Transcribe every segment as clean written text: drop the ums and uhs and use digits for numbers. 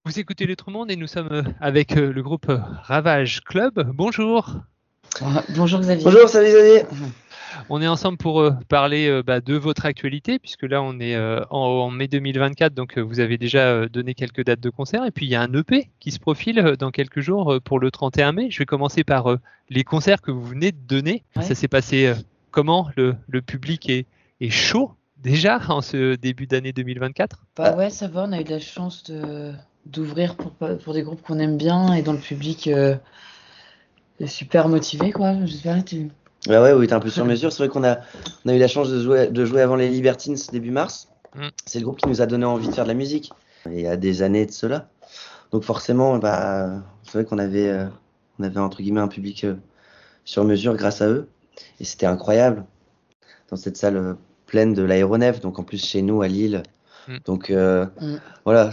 Vous écoutez Lettre-Monde et nous sommes avec le groupe Ravage Club. Bonjour. Bonjour Xavier. Bonjour, salut Xavier. On est ensemble pour parler de votre actualité, puisque là on est en mai 2024, donc vous avez déjà donné quelques dates de concert. Et puis il y a un EP qui se profile dans quelques jours pour le 31 mai. Je vais commencer par les concerts que vous venez de donner. Ouais. Ça s'est passé comment? Le public est chaud déjà en ce début d'année 2024? Bah ouais, ça va, on a eu de la chance d'ouvrir pour des groupes qu'on aime bien et dont le public est super motivé, quoi. J'espère que tu... Bah ouais, oui, t'es un peu sur mesure. C'est vrai qu'on a eu la chance de jouer avant les Libertines début mars. C'est le groupe qui nous a donné envie de faire de la musique. Il y a des années de cela. Donc forcément, c'est vrai qu'on avait entre guillemets un public sur mesure grâce à eux. Et c'était incroyable dans cette salle pleine de l'aéronef. Donc en plus chez nous à Lille. Donc voilà,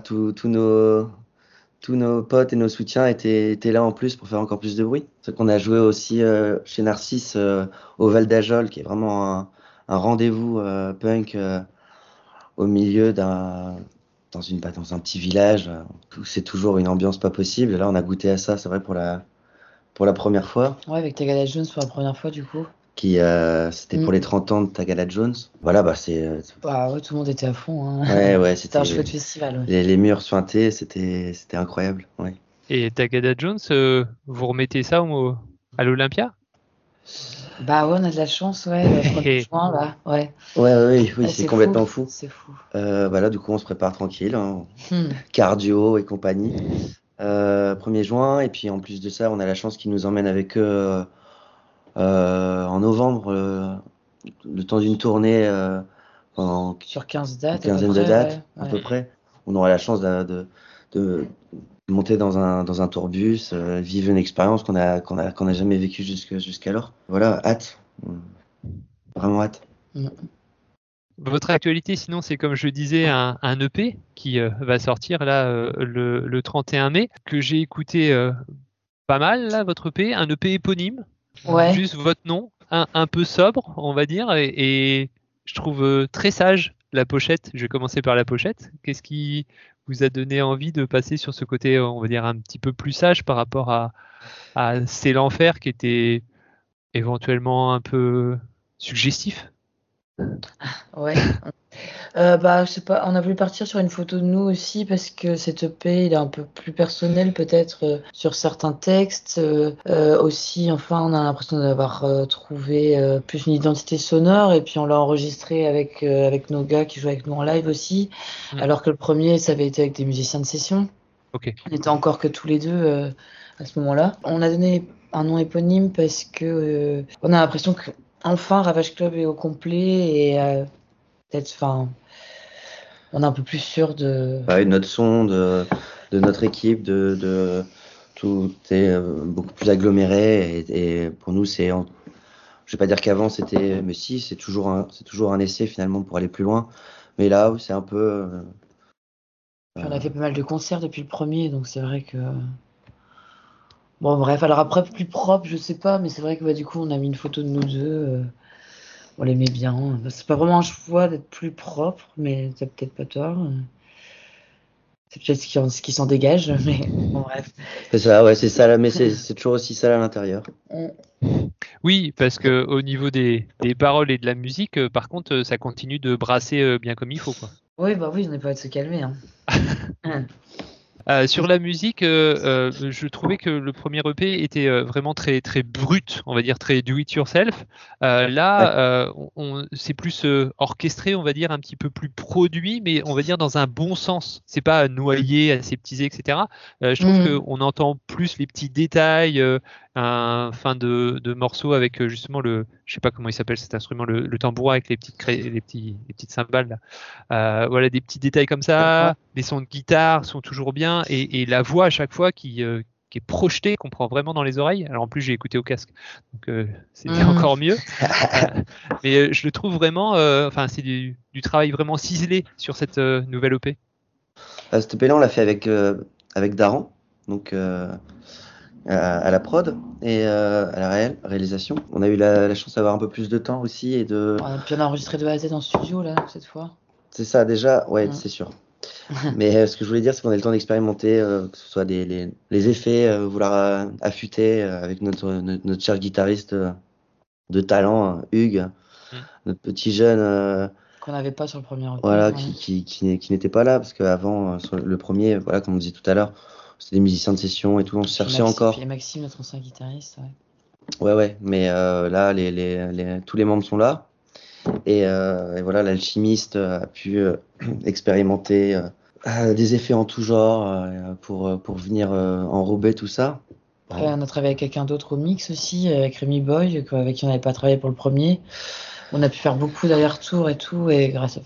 tous nos potes et nos soutiens étaient là en plus pour faire encore plus de bruit. C'est qu'on a joué aussi chez Narcisse au Val d'Ajol, qui est vraiment un rendez-vous punk au milieu dans un petit village où c'est toujours une ambiance pas possible. Et là, on a goûté à ça, c'est vrai, pour la première fois. Ouais, avec Tagada Jones pour la première fois, du coup. C'était pour les 30 ans de Tagada Jones. Voilà, Bah ouais, tout le monde était à fond. Hein. Ouais, c'était un chouette festival. Ouais. Les murs suintés, c'était incroyable. Ouais. Et Tagada Jones, vous remettez ça à l'Olympia? Bah ouais, on a de la chance, ouais. Le 1er juin, là, ouais. Oui, c'est complètement fou. C'est fou. Là, du coup, on se prépare tranquille, hein. Cardio et compagnie. 1er juin, et puis en plus de ça, on a la chance qu'ils nous emmènent avec eux en novembre, le temps d'une tournée pendant sur 15 dates, une quinzaine de dates, ouais. à peu près. On aura la chance de monter dans un tourbus, vivre une expérience qu'on a jamais vécue jusqu'alors. Voilà, hâte. Vraiment hâte. Votre actualité, sinon, c'est comme je disais, un EP qui va sortir là le 31 mai, que j'ai écouté pas mal, là, votre EP, un EP éponyme, juste votre nom, un peu sobre, on va dire, et je trouve très sage la pochette. Je vais commencer par la pochette. Qu'est-ce qui vous a donné envie de passer sur ce côté, on va dire, un petit peu plus sage par rapport à C'est l'enfer qui était éventuellement un peu suggestif? Ouais. Je sais pas, on a voulu partir sur une photo de nous aussi parce que cette EP, il est un peu plus personnel peut-être sur certains textes. Aussi, enfin, on a l'impression d'avoir trouvé plus une identité sonore et puis on l'a enregistré avec nos gars qui jouent avec nous en live aussi. Alors que le premier, ça avait été avec des musiciens de session. Ok. On était encore que tous les deux à ce moment-là. On a donné un nom éponyme parce que on a l'impression que enfin Ravage Club est au complet et peut-être, enfin, on est un peu plus sûr de notre son, de notre équipe, tout est beaucoup plus aggloméré et pour nous je vais pas dire qu'avant c'était, mais si, c'est toujours un essai finalement pour aller plus loin, mais là c'est un peu on a fait pas mal de concerts depuis le premier, donc c'est vrai que bon, bref, alors après plus propre, je sais pas, mais c'est vrai que du coup on a mis une photo de nous deux, on l'aimait bien. C'est pas vraiment un choix d'être plus propre, mais t'as peut-être pas tort. C'est peut-être ce qui s'en dégage, mais bon, bref. C'est ça, ouais, c'est ça, mais c'est toujours aussi sale à l'intérieur. Oui, parce que au niveau des paroles et de la musique, par contre, ça continue de brasser bien comme il faut, quoi. Oui, on n'est pas de se calmer. Hein. Sur la musique, je trouvais que le premier EP était vraiment très très brut, on va dire très do it yourself. Là, c'est plus orchestré, on va dire un petit peu plus produit, mais on va dire dans un bon sens. C'est pas noyé, aseptisé, etc. Je trouve qu'on entend plus les petits détails, fin de morceaux avec justement je sais pas comment il s'appelle cet instrument, le tambourin avec les petites cymbales là. Voilà, des petits détails comme ça. Les sons de guitare sont toujours bien et la voix à chaque fois qui est projetée, qu'on prend vraiment dans les oreilles. Alors en plus j'ai écouté au casque, donc c'était encore mieux. Mais je le trouve vraiment, c'est du travail vraiment ciselé sur cette nouvelle EP. Cette EP là on l'a fait avec Daran, donc à la prod et à la réalisation. On a eu la chance d'avoir un peu plus de temps aussi puis on a enregistré de A à Z en studio là cette fois. C'est ça déjà, ouais, c'est sûr. Mais ce que je voulais dire, c'est qu'on a le temps d'expérimenter, que ce soit les effets, vouloir affûter avec notre cher guitariste de talent, Hugues, Mm. notre petit jeune, Qu'on n'avait pas sur le premier EP. voilà, Ouais. qui n'était pas là, parce qu'avant, sur le premier, voilà, comme on disait tout à l'heure, c'était des musiciens de session et tout, on se cherchait encore. Puis Maxime, notre ancien guitariste, ouais. Ouais, mais là, tous les membres sont là. Et voilà, l'alchimiste a pu expérimenter des effets en tout genre pour venir enrober tout ça. Après, on a travaillé avec quelqu'un d'autre au mix aussi, avec Rémi Boy, avec qui on n'avait pas travaillé pour le premier. On a pu faire beaucoup d'allers-retours et tout, et grâce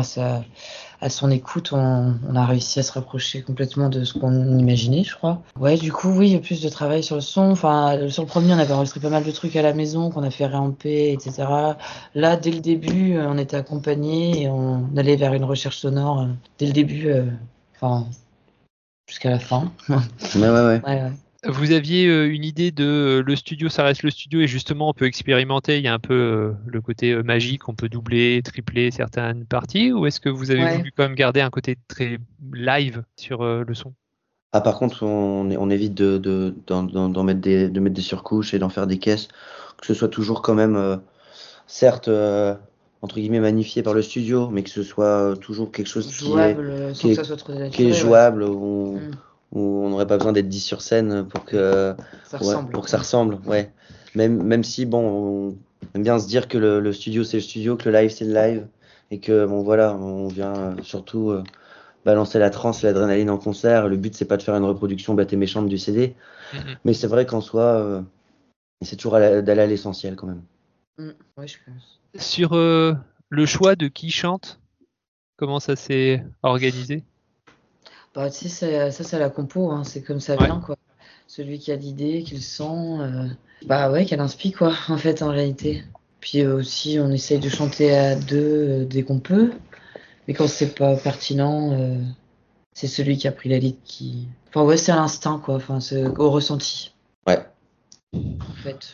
à son écoute, on a réussi à se rapprocher complètement de ce qu'on imaginait, je crois. Ouais, du coup, oui, il y a plus de travail sur le son. Enfin, sur le premier, on avait enregistré pas mal de trucs à la maison, qu'on a fait réamper, etc. Là, dès le début, on était accompagnés et on allait vers une recherche sonore dès le début, enfin, jusqu'à la fin. Ouais. Ouais. Vous aviez une idée de le studio, ça reste le studio et justement on peut expérimenter, il y a un peu le côté magique, on peut doubler, tripler certaines parties, ou est-ce que vous avez voulu quand même garder un côté très live sur le son? Ah, par contre, on évite d'en mettre de mettre des surcouches et d'en faire des caisses, que ce soit toujours quand même, certes, entre guillemets, magnifié par le studio, mais que ce soit toujours quelque chose jouable, sans que ça soit trop dénaturé, qui est jouable, où on n'aurait pas besoin d'être 10 sur scène pour que ça ressemble. Ouais. Même si, bon, on aime bien se dire que le studio c'est le studio, que le live c'est le live, et que, bon, voilà, on vient surtout balancer la transe, l'adrénaline en concert. Le but c'est pas de faire une reproduction bête et méchante du CD, mais c'est vrai qu'en soi, c'est toujours d'aller à l'essentiel quand même. Ouais, je pense. Sur le choix de qui chante, comment ça s'est organisé? Bah, tu sais, ça, c'est la compo, hein, c'est comme ça vient, quoi. Celui qui a l'idée, qui le sent, bah ouais, qu'elle inspire, quoi, en fait, en réalité. Puis aussi, on essaye de chanter à deux dès qu'on peut, mais quand c'est pas pertinent, c'est celui qui a pris la lead qui. Enfin, ouais, c'est à l'instinct, quoi, enfin, c'est au ressenti. Ouais. En fait.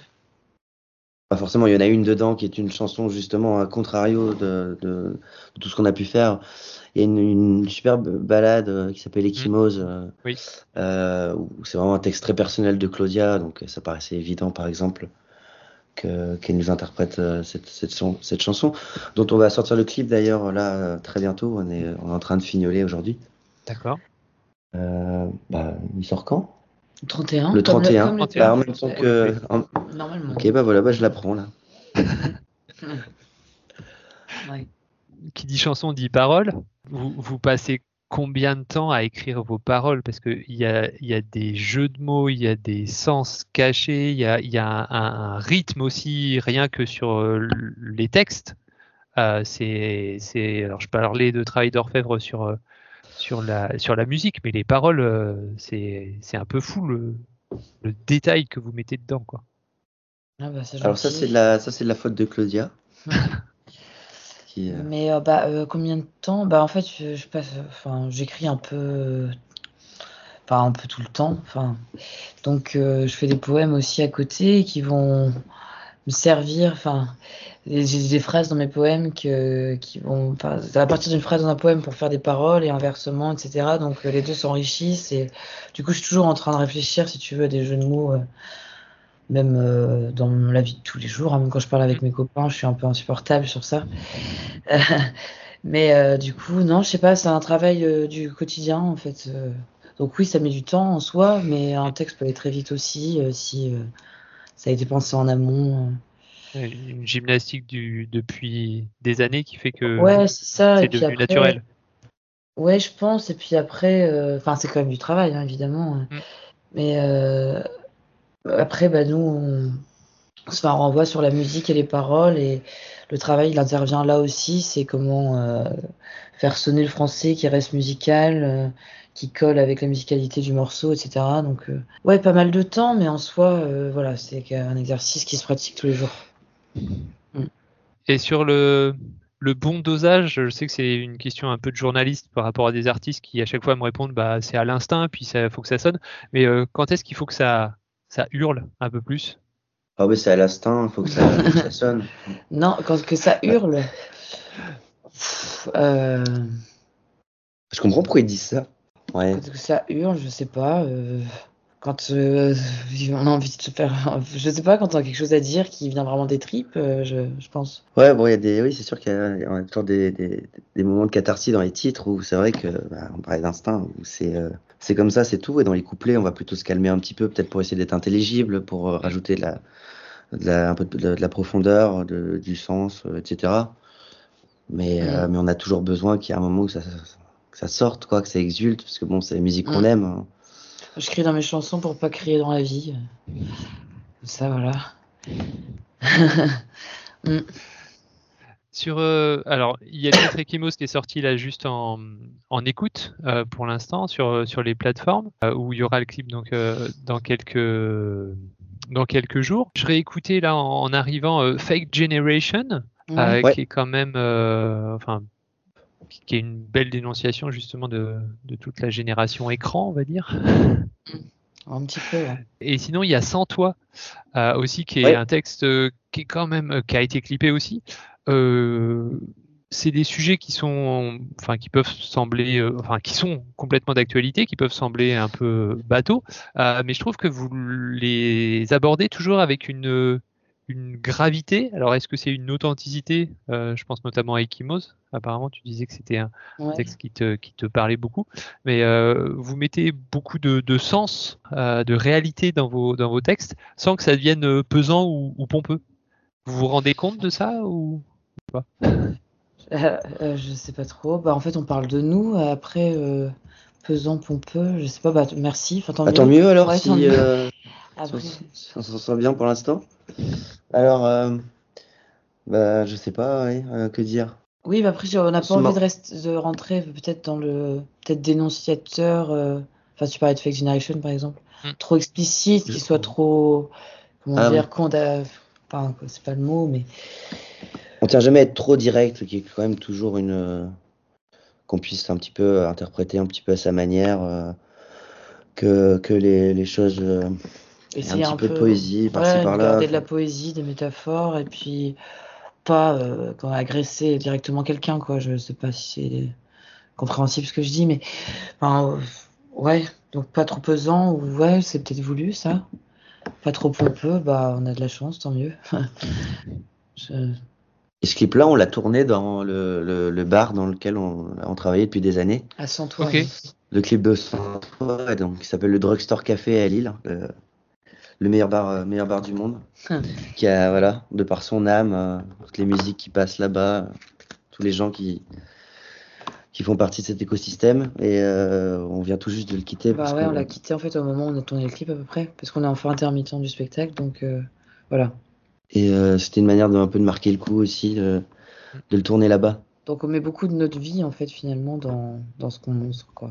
Pas forcément, il y en a une dedans qui est une chanson justement à contrario de tout ce qu'on a pu faire. Il y a une superbe balade qui s'appelle Ecchymose, Oui. où c'est vraiment un texte très personnel de Claudia, donc ça paraissait évident par exemple qu'elle nous interprète cette chanson, dont on va sortir le clip d'ailleurs là très bientôt. On est en train de fignoler aujourd'hui. D'accord. Il sort quand? 31. Le 31. Comme le En même temps que. Normalement. Ok, bah voilà, je la prends là. Ouais. Qui dit chanson dit parole. Vous passez combien de temps à écrire vos paroles? Parce qu'il y a des jeux de mots, il y a des sens cachés, il y a un rythme aussi, rien que sur les textes. Alors je parlais de travail d'orfèvre sur la musique, mais les paroles, c'est un peu fou le détail que vous mettez dedans, quoi. Ah bah, c'est Alors ça gentil. c'est de la faute de Claudia. Mais combien de temps? Bah en fait je passe, enfin j'écris un peu, enfin un peu tout le temps. Enfin donc je fais des poèmes aussi à côté qui vont me servir. Enfin j'ai des phrases dans mes poèmes qui vont, enfin, c'est à partir d'une phrase dans un poème pour faire des paroles et inversement, etc. Donc les deux s'enrichissent et du coup je suis toujours en train de réfléchir, si tu veux, à des jeux de mots. Même dans la vie de tous les jours, hein, même quand je parle avec mes copains, je suis un peu insupportable sur ça. Mais du coup, non, je sais pas, c'est un travail du quotidien en fait. Donc oui, ça met du temps en soi, mais un texte peut aller très vite aussi si ça a été pensé en amont. Une gymnastique depuis des années qui fait que Ouais, c'est ça. c'est Et puis devenu après, naturel. ouais, je pense. Et puis après, enfin, c'est quand même du travail, hein, évidemment. Mais après, bah nous, on se fait un renvoi sur la musique et les paroles et le travail, il intervient là aussi. C'est comment faire sonner le français qui reste musical, qui colle avec la musicalité du morceau, etc. Donc, ouais, pas mal de temps, mais en soi, voilà, c'est un exercice qui se pratique tous les jours. Et sur le bon dosage, je sais que c'est une question un peu de journaliste par rapport à des artistes qui à chaque fois me répondent bah c'est à l'instinct, puis ça faut que ça sonne. Mais quand est-ce qu'il faut que ça hurle un peu plus? Ah oui, c'est à l'instinct, il faut que ça sonne. Non, quand que ça hurle. Je comprends pourquoi ils disent ça. Ouais. Parce que ça hurle, je sais pas. Quand on a envie de se faire. Je sais pas, quand on a quelque chose à dire qui vient vraiment des tripes, je pense. Ouais, bon, oui, c'est sûr qu'il y a toujours des moments de catharsis dans les titres où c'est vrai que, on parlait d'instinct, où c'est comme ça, c'est tout. Et dans les couplets, on va plutôt se calmer un petit peu, peut-être pour essayer d'être intelligible, pour rajouter un peu de la profondeur, du sens, etc. Mais on a toujours besoin qu'il y ait un moment où que ça sorte, quoi, que ça exulte, parce que bon, c'est la musique qu'on aime. Hein. Je crie dans mes chansons pour pas crier dans la vie. Ça, voilà. Alors, il y a le titre Ekimos qui est sorti là juste en écoute pour l'instant sur les plateformes où il y aura le clip donc dans quelques jours. Je réécoutais là en arrivant Fake Generation qui est quand même qui est une belle dénonciation justement de toute la génération écran, on va dire. Un petit peu. Ouais. Et sinon, il y a Sans toi aussi, qui est un texte qui est quand même qui a été clippé aussi. C'est des sujets qui peuvent sembler, qui sont complètement d'actualité, qui peuvent sembler un peu bateaux, mais je trouve que vous les abordez toujours avec une gravité. Alors, est-ce que c'est une authenticité? Je pense notamment à Ekimos. Apparemment, tu disais que c'était un texte qui te parlait beaucoup, mais vous mettez beaucoup de sens, de réalité dans vos textes, sans que ça devienne pesant ou pompeux. Vous vous rendez compte de ça ou pas? Je sais pas trop. En fait, on parle de nous. Après, pesant, pompeux, je sais pas. Merci. Enfin, tant mieux alors ouais, si Après... on s'en sort bien pour l'instant. Alors, je sais pas, que dire. Oui, après, on n'a pas envie de rentrer peut-être dans le dénonciateur. Enfin, tu parlais de Fake Generation, par exemple. Trop explicite, qui soit trop. Comment dire, enfin, c'est pas le mot, mais. On tient jamais à être trop direct, qui est quand même toujours qu'on puisse un petit peu interpréter un petit peu à sa manière, que les choses. Essayer un petit peu de poésie par-ci par-là. Garder de la poésie, des métaphores, et puis pas agresser directement quelqu'un, quoi. Je sais pas si c'est compréhensible ce que je dis, mais ouais, donc pas trop pesant, ou ouais, c'est peut-être voulu ça. Pas trop pompeux, on a de la chance, tant mieux. Et ce clip-là, on l'a tourné dans le bar dans lequel on travaillait depuis des années. À Sans toi. Okay. Le clip de Sans toi, donc qui s'appelle le Drugstore Café à Lille, le meilleur bar du monde, qui a de par son âme, toutes les musiques qui passent là-bas, tous les gens qui font partie de cet écosystème, et on vient tout juste de le quitter. On l'a quitté en fait au moment où on a tourné le clip à peu près, parce qu'on est enfin intermittent du spectacle, donc voilà. Et c'était une manière un peu de marquer le coup aussi, de le tourner là-bas. Donc on met beaucoup de notre vie en fait finalement dans ce qu'on montre, quoi.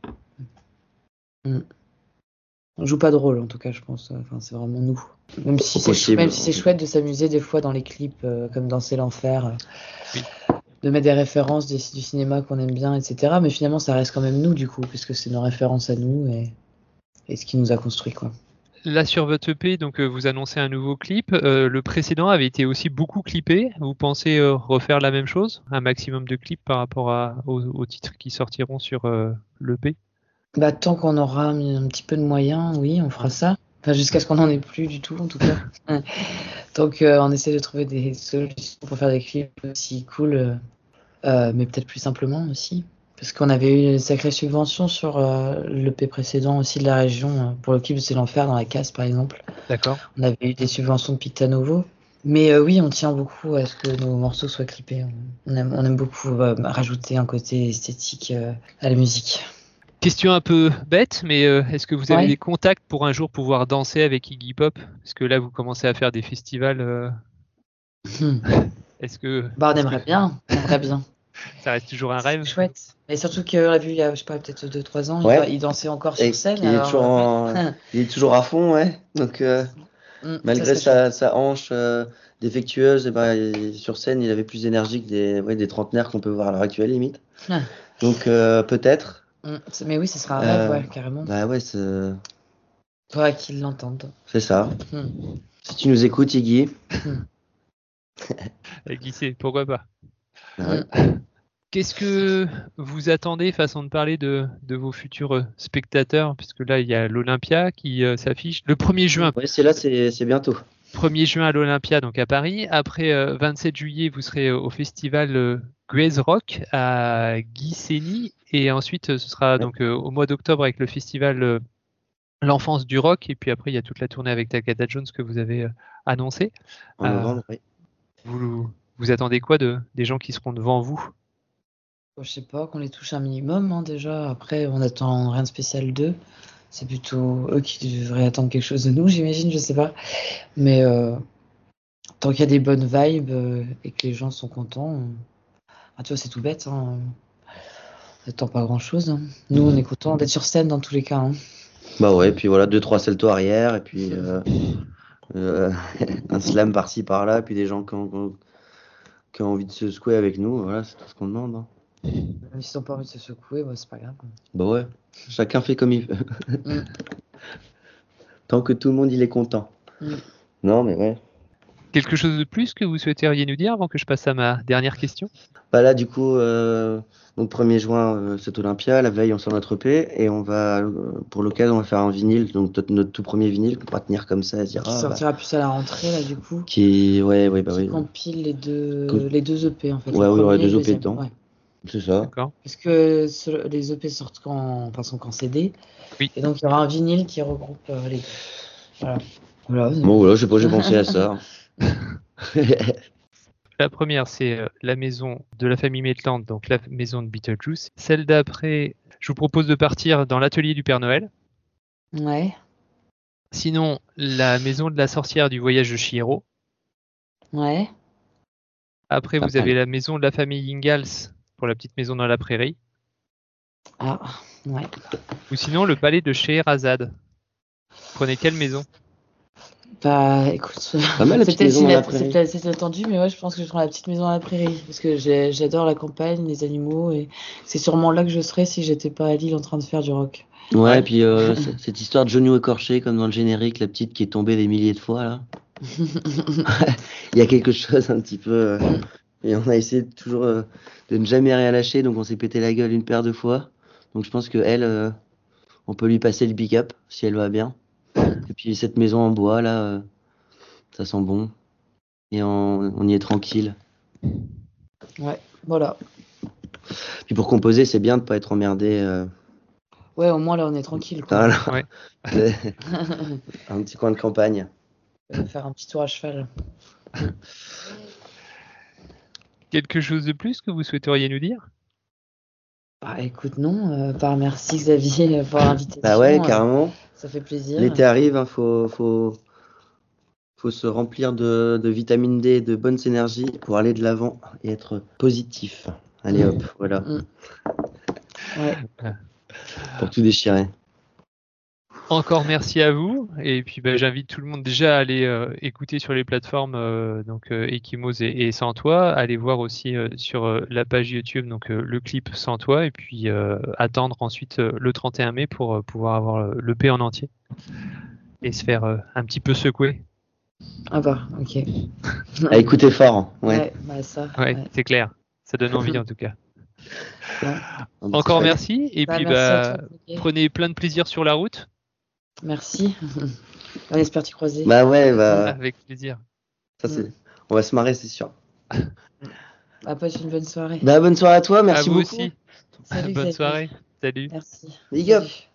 On joue pas de rôle en tout cas, je pense. Enfin, c'est vraiment nous. Même si c'est chouette de s'amuser des fois dans les clips, comme dans C'est l'enfer, de mettre des références du cinéma qu'on aime bien, etc. Mais finalement, ça reste quand même nous du coup, puisque c'est nos références à nous et ce qui nous a construit, quoi. Là sur votre EP, donc vous annoncez un nouveau clip. Le précédent avait été aussi beaucoup clippé. Vous pensez refaire la même chose, un maximum de clips par rapport aux titres qui sortiront sur l'EP? Tant qu'on aura un petit peu de moyens, oui, on fera ça. Enfin, jusqu'à ce qu'on n'en ait plus du tout, en tout cas. Donc, on essaie de trouver des solutions pour faire des clips aussi cool, mais peut-être plus simplement aussi. Parce qu'on avait eu une sacrée subvention sur l'EP précédent aussi de la région, pour le clip de C'est l'enfer dans la casse, par exemple. D'accord. On avait eu des subventions de Pictanovo. Mais oui, on tient beaucoup à ce que nos morceaux soient clippés. On aime beaucoup rajouter un côté esthétique à la musique. Question un peu bête, mais est-ce que vous avez des contacts pour un jour pouvoir danser avec Iggy Pop? Parce que là, vous commencez à faire des festivals. Est-ce que... on aimerait bien. Ça reste toujours un rêve. C'est chouette. Et surtout qu'on l'a vu il y a, je sais pas, peut-être 2-3 ans, il dansait encore sur scène. Il est toujours à fond, ouais. Donc, malgré sa hanche défectueuse, sur scène, il avait plus d'énergie que des trentenaires qu'on peut voir à l'heure actuelle, limite. Donc, peut-être. Mais oui, ce sera un rêve, carrément. Faudra qu'ils l'entendent. C'est ça. Si tu nous écoutes, Iggy. Qui sait, pourquoi pas. Qu'est-ce que vous attendez, façon de parler, de vos futurs spectateurs? Puisque là, il y a l'Olympia qui s'affiche le 1er juin. Oui, c'est bientôt. 1er juin à l'Olympia, donc à Paris. Après, 27 juillet, vous serez au festival Graze Rock à Guissény. Et ensuite, ce sera donc au mois d'octobre avec le festival L'Enfance du Rock. Et puis après, il y a toute la tournée avec Takata Jones que vous avez annoncé. En novembre, oui. Vous attendez quoi des gens qui seront devant vous? Je sais pas, qu'on les touche un minimum, hein, déjà. Après, on attend rien de spécial d'eux. C'est plutôt eux qui devraient attendre quelque chose de nous, j'imagine, je sais pas. Mais tant qu'il y a des bonnes vibes et que les gens sont contents, tu vois, c'est tout bête. Hein. On n'attend pas grand-chose. Hein. Nous, on est contents d'être sur scène dans tous les cas. Hein. Bah ouais, puis voilà, 2-3 saltos arrière, et puis un slam par-ci par-là, puis des gens qui ont envie de se secouer avec nous, voilà, c'est tout ce qu'on demande. Hein. Même s'ils n'ont pas envie de se secouer, c'est pas grave. Bah ouais, chacun fait comme il veut. Tant que tout le monde il est content. Non, mais ouais. Quelque chose de plus que vous souhaiteriez nous dire avant que je passe à ma dernière question? Bah là, du coup, donc 1er juin, c'est Olympia. La veille, on sort notre EP et on va, pour l'occasion, on va faire un vinyle, donc notre tout premier vinyle qu'on pourra tenir comme ça, à dire. Qui sortira plus à la rentrée, là, du coup. Qui Compile les deux EP, en fait. Ouais, il y aura 2 EP dedans. Ouais. C'est ça. D'accord. Parce que les EP sortent sont qu'en CD. Oui. Et donc, il y aura un vinyle qui regroupe les deux. Voilà. Bon, voilà, je sais pas, j'ai pensé à ça. La première, c'est la maison de la famille Maitland, donc la maison de Beetlejuice. Celle d'après, je vous propose de partir dans l'atelier du Père Noël. Ouais. Sinon, la maison de la sorcière du voyage de Chihiro. Ouais. Après, vous avez la maison de la famille Ingalls pour la petite maison dans la prairie. Ah, ouais. Ou sinon, le palais de Scheherazade. Prenez quelle maison? Bah, écoute, pas mal, c'est peut-être attendu, mais ouais, je pense que je prends la petite maison dans la prairie. Parce que j'adore la campagne, les animaux, et c'est sûrement là que je serais si j'étais pas à Lille en train de faire du rock. Ouais, et puis cette histoire de genou écorché, comme dans le générique, la petite qui est tombée des milliers de fois, là. Il y a quelque chose un petit peu... et on a essayé toujours de ne jamais rien lâcher, donc on s'est pété la gueule une paire de fois. Donc je pense que elle, on peut lui passer le pick-up, si elle va bien. Et puis cette maison en bois, là, ça sent bon. Et on y est tranquille. Ouais, voilà. Puis pour composer, c'est bien de pas être emmerdé. Ouais, au moins là, on est tranquille. Quoi. Voilà. Ouais. Un petit coin de campagne. On va faire un petit tour à cheval. Quelque chose de plus que vous souhaiteriez nous dire? Bah écoute, non. Merci Xavier pour l'invitation. Bah ouais, carrément. Ça fait plaisir. L'été arrive, hein, faut se remplir de vitamine D et de bonnes énergies pour aller de l'avant et être positif. Allez hop, voilà. Ouais. Pour tout déchirer. Encore merci à vous. Et puis j'invite tout le monde déjà à aller écouter sur les plateformes donc Ekimos et Sans Toi. Allez voir aussi sur la page YouTube donc le clip Sans Toi. Et puis attendre ensuite le 31 mai pour pouvoir avoir l'EP en entier. Et se faire un petit peu secouer. Ah bah, ok. À écouter fort. Ouais, bah ça. Ouais, c'est clair. Ça donne envie en tout cas. Ouais. Encore merci. Et puis merci prenez plein de plaisir sur la route. Merci. On espère t'y croiser. Bah ouais, avec plaisir. Ça c'est. On va se marrer, c'est sûr. Passe une bonne soirée. Bah bonne soirée à toi, merci à vous beaucoup. aussi. Salut, bonne soirée. Salut. Merci. Big up.